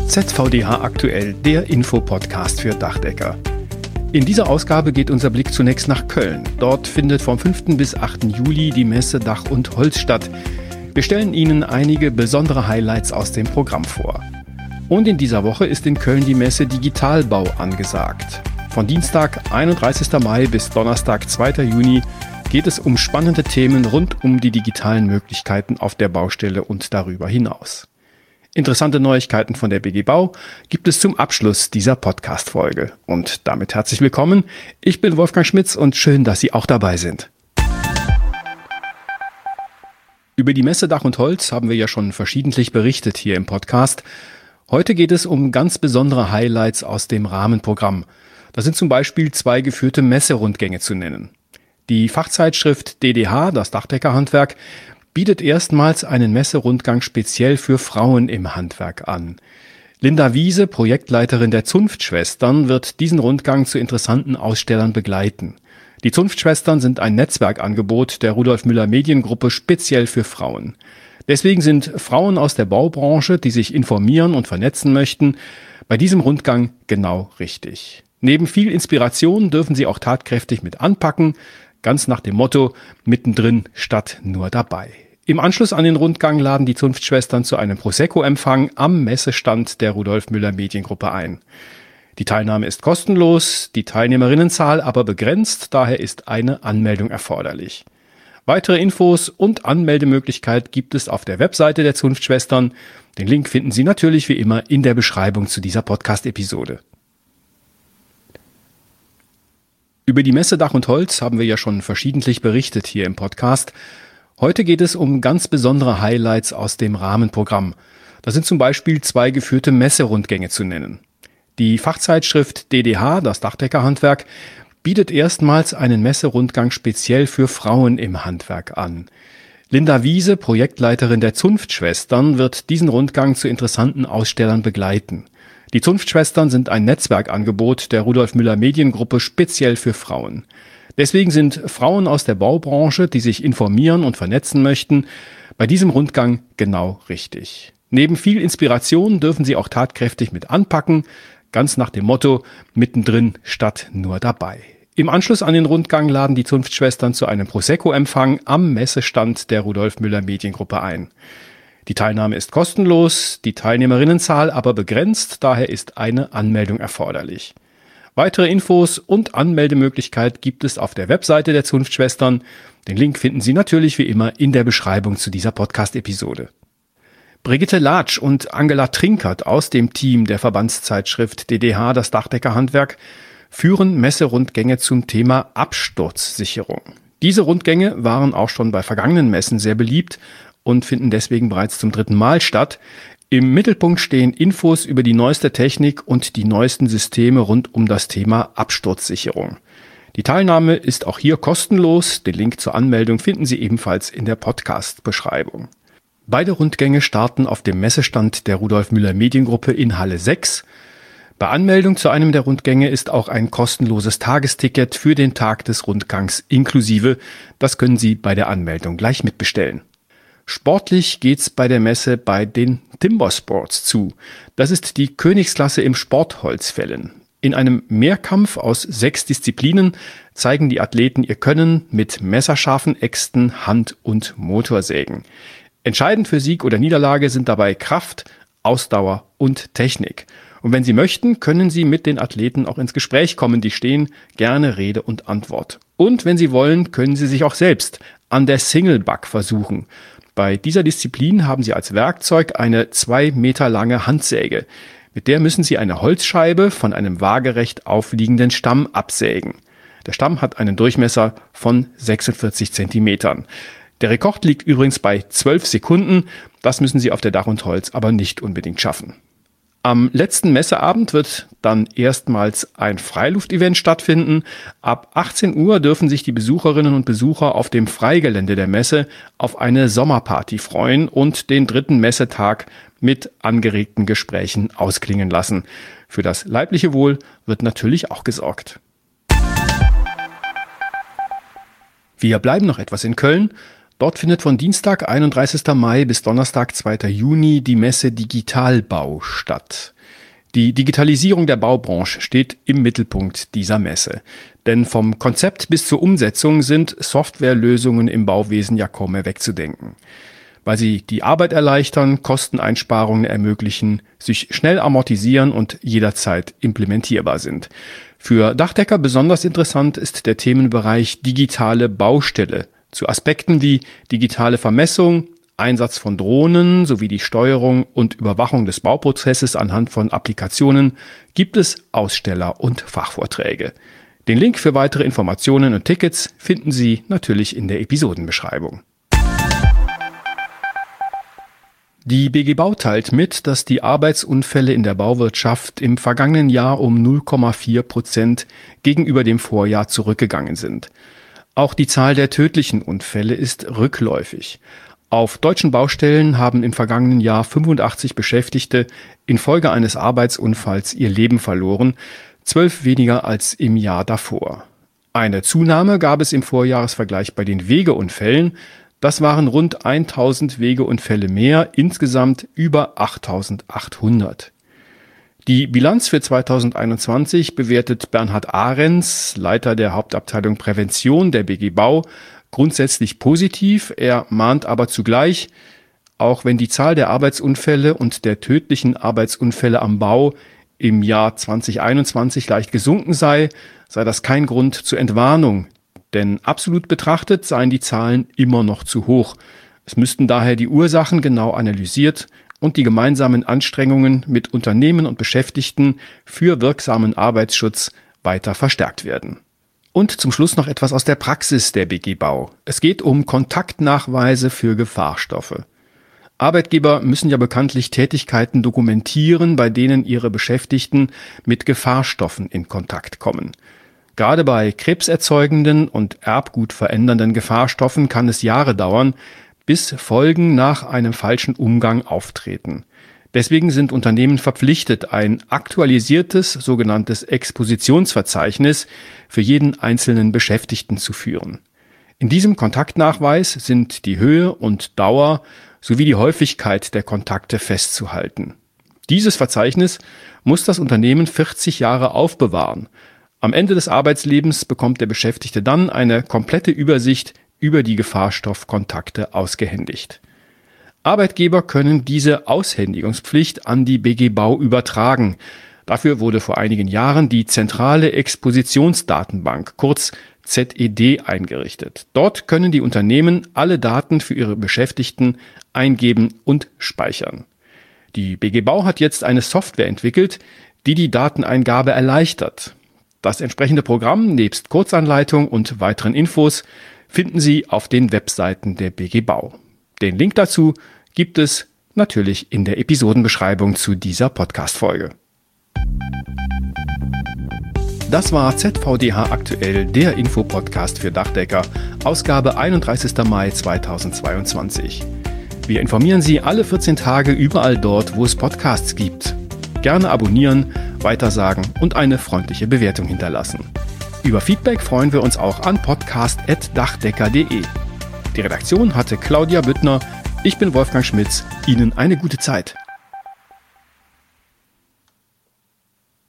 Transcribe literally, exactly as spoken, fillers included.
Z V D H aktuell, der Infopodcast für Dachdecker. In dieser Ausgabe geht unser Blick zunächst nach Köln. Dort findet vom fünften bis achten Juli die Messe Dach und Holz statt. Wir stellen Ihnen einige besondere Highlights aus dem Programm vor. Und in dieser Woche ist in Köln die Messe Digitalbau angesagt. Von Dienstag, einunddreißigsten Mai bis Donnerstag, zweiten Juni geht es um spannende Themen rund um die digitalen Möglichkeiten auf der Baustelle und darüber hinaus. Interessante Neuigkeiten von der B G Bau gibt es zum Abschluss dieser Podcast-Folge. Und damit herzlich willkommen. Ich bin Wolfgang Schmitz und schön, dass Sie auch dabei sind. Über die Messe Dach und Holz haben wir ja schon verschiedentlich berichtet hier im Podcast. Heute geht es um ganz besondere Highlights aus dem Rahmenprogramm. Da sind zum Beispiel zwei geführte Messerundgänge zu nennen. Die Fachzeitschrift D D H, das Dachdeckerhandwerk, bietet erstmals einen Messerundgang speziell für Frauen im Handwerk an. Linda Wiese, Projektleiterin der Zunftschwestern, wird diesen Rundgang zu interessanten Ausstellern begleiten. Die Zunftschwestern sind ein Netzwerkangebot der Rudolf Müller Mediengruppe speziell für Frauen. Deswegen sind Frauen aus der Baubranche, die sich informieren und vernetzen möchten, bei diesem Rundgang genau richtig. Neben viel Inspiration dürfen sie auch tatkräftig mit anpacken, ganz nach dem Motto, mittendrin statt nur dabei. Im Anschluss an den Rundgang laden die Zunftschwestern zu einem Prosecco-Empfang am Messestand der Rudolf Müller Mediengruppe ein. Die Teilnahme ist kostenlos, die Teilnehmerinnenzahl aber begrenzt, daher ist eine Anmeldung erforderlich. Weitere Infos und Anmeldemöglichkeit gibt es auf der Webseite der Zunftschwestern. Den Link finden Sie natürlich wie immer in der Beschreibung zu dieser Podcast-Episode. Über die Messe Dach und Holz haben wir ja schon verschiedentlich berichtet hier im Podcast. Heute geht es um ganz besondere Highlights aus dem Rahmenprogramm. Da sind zum Beispiel zwei geführte Messerundgänge zu nennen. Die Fachzeitschrift D D H, das Dachdeckerhandwerk, bietet erstmals einen Messerundgang speziell für Frauen im Handwerk an. Linda Wiese, Projektleiterin der Zunftschwestern, wird diesen Rundgang zu interessanten Ausstellern begleiten. Die Zunftschwestern sind ein Netzwerkangebot der Rudolf Müller Mediengruppe speziell für Frauen. Deswegen sind Frauen aus der Baubranche, die sich informieren und vernetzen möchten, bei diesem Rundgang genau richtig. Neben viel Inspiration dürfen sie auch tatkräftig mit anpacken, ganz nach dem Motto, mittendrin statt nur dabei. Im Anschluss an den Rundgang laden die Zunftschwestern zu einem Prosecco-Empfang am Messestand der Rudolf Müller Mediengruppe ein. Die Teilnahme ist kostenlos, die Teilnehmerinnenzahl aber begrenzt, daher ist eine Anmeldung erforderlich. Weitere Infos und Anmeldemöglichkeit gibt es auf der Webseite der Zunftschwestern. Den Link finden Sie natürlich wie immer in der Beschreibung zu dieser Podcast-Episode. Brigitte Latsch und Angela Trinkert aus dem Team der Verbandszeitschrift D D H, das Dachdeckerhandwerk, führen Messerundgänge zum Thema Absturzsicherung. Diese Rundgänge waren auch schon bei vergangenen Messen sehr beliebt und finden deswegen bereits zum dritten Mal statt. Im Mittelpunkt stehen Infos über die neueste Technik und die neuesten Systeme rund um das Thema Absturzsicherung. Die Teilnahme ist auch hier kostenlos. Den Link zur Anmeldung finden Sie ebenfalls in der Podcast-Beschreibung. Beide Rundgänge starten auf dem Messestand der Rudolf Müller Mediengruppe in Halle sechs. Bei Anmeldung zu einem der Rundgänge ist auch ein kostenloses Tagesticket für den Tag des Rundgangs inklusive. Das können Sie bei der Anmeldung gleich mitbestellen. Sportlich geht's bei der Messe bei den Timbersports zu. Das ist die Königsklasse im Sportholzfällen. In einem Mehrkampf aus sechs Disziplinen zeigen die Athleten ihr Können mit messerscharfen Äxten, Hand- und Motorsägen. Entscheidend für Sieg oder Niederlage sind dabei Kraft, Ausdauer und Technik. Und wenn Sie möchten, können Sie mit den Athleten auch ins Gespräch kommen. Die stehen gerne Rede und Antwort. Und wenn Sie wollen, können Sie sich auch selbst an der Singlebuck versuchen. Bei dieser Disziplin haben Sie als Werkzeug eine zwei Meter lange Handsäge. Mit der müssen Sie eine Holzscheibe von einem waagerecht aufliegenden Stamm absägen. Der Stamm hat einen Durchmesser von sechsundvierzig Zentimetern. Der Rekord liegt übrigens bei zwölf Sekunden. Das müssen Sie auf der Dach und Holz aber nicht unbedingt schaffen. Am letzten Messeabend wird dann erstmals ein Freiluftevent stattfinden. Ab achtzehn Uhr dürfen sich die Besucherinnen und Besucher auf dem Freigelände der Messe auf eine Sommerparty freuen und den dritten Messetag mit angeregten Gesprächen ausklingen lassen. Für das leibliche Wohl wird natürlich auch gesorgt. Wir bleiben noch etwas in Köln. Dort findet von Dienstag, einunddreißigsten Mai bis Donnerstag, zweiten Juni die Messe Digitalbau statt. Die Digitalisierung der Baubranche steht im Mittelpunkt dieser Messe. Denn vom Konzept bis zur Umsetzung sind Softwarelösungen im Bauwesen ja kaum mehr wegzudenken. Weil sie die Arbeit erleichtern, Kosteneinsparungen ermöglichen, sich schnell amortisieren und jederzeit implementierbar sind. Für Dachdecker besonders interessant ist der Themenbereich digitale Baustelle. Zu Aspekten wie digitale Vermessung, Einsatz von Drohnen sowie die Steuerung und Überwachung des Bauprozesses anhand von Applikationen gibt es Aussteller und Fachvorträge. Den Link für weitere Informationen und Tickets finden Sie natürlich in der Episodenbeschreibung. Die B G Bau teilt mit, dass die Arbeitsunfälle in der Bauwirtschaft im vergangenen Jahr um null Komma vier Prozent gegenüber dem Vorjahr zurückgegangen sind. Auch die Zahl der tödlichen Unfälle ist rückläufig. Auf deutschen Baustellen haben im vergangenen Jahr fünfundachtzig Beschäftigte infolge eines Arbeitsunfalls ihr Leben verloren, zwölf weniger als im Jahr davor. Eine Zunahme gab es im Vorjahresvergleich bei den Wegeunfällen. Das waren rund tausend Wegeunfälle mehr, insgesamt über achttausendachthundert. Die Bilanz für zweitausendeinundzwanzig bewertet Bernhard Ahrens, Leiter der Hauptabteilung Prävention der B G Bau, grundsätzlich positiv. Er mahnt aber zugleich, auch wenn die Zahl der Arbeitsunfälle und der tödlichen Arbeitsunfälle am Bau im Jahr zweitausendeinundzwanzig leicht gesunken sei, sei das kein Grund zur Entwarnung. Denn absolut betrachtet seien die Zahlen immer noch zu hoch. Es müssten daher die Ursachen genau analysiert und die gemeinsamen Anstrengungen mit Unternehmen und Beschäftigten für wirksamen Arbeitsschutz weiter verstärkt werden. Und zum Schluss noch etwas aus der Praxis der B G Bau. Es geht um Kontaktnachweise für Gefahrstoffe. Arbeitgeber müssen ja bekanntlich Tätigkeiten dokumentieren, bei denen ihre Beschäftigten mit Gefahrstoffen in Kontakt kommen. Gerade bei krebserzeugenden und erbgutverändernden Gefahrstoffen kann es Jahre dauern, bis Folgen nach einem falschen Umgang auftreten. Deswegen sind Unternehmen verpflichtet, ein aktualisiertes, sogenanntes Expositionsverzeichnis für jeden einzelnen Beschäftigten zu führen. In diesem Kontaktnachweis sind die Höhe und Dauer sowie die Häufigkeit der Kontakte festzuhalten. Dieses Verzeichnis muss das Unternehmen vierzig Jahre aufbewahren. Am Ende des Arbeitslebens bekommt der Beschäftigte dann eine komplette Übersicht über die Gefahrstoffkontakte ausgehändigt. Arbeitgeber können diese Aushändigungspflicht an die B G Bau übertragen. Dafür wurde vor einigen Jahren die zentrale Expositionsdatenbank, kurz Z E D, eingerichtet. Dort können die Unternehmen alle Daten für ihre Beschäftigten eingeben und speichern. Die B G Bau hat jetzt eine Software entwickelt, die die Dateneingabe erleichtert. Das entsprechende Programm nebst Kurzanleitung und weiteren Infos finden Sie auf den Webseiten der B G Bau. Den Link dazu gibt es natürlich in der Episodenbeschreibung zu dieser Podcast-Folge. Das war Z V D H aktuell, der Infopodcast für Dachdecker, Ausgabe einunddreißigsten Mai zweitausendzweiundzwanzig. Wir informieren Sie alle vierzehn Tage überall dort, wo es Podcasts gibt. Gerne abonnieren, weitersagen und eine freundliche Bewertung hinterlassen. Über Feedback freuen wir uns auch an podcast at dachdecker punkt de. Die Redaktion hatte Claudia Büttner. Ich bin Wolfgang Schmitz. Ihnen eine gute Zeit.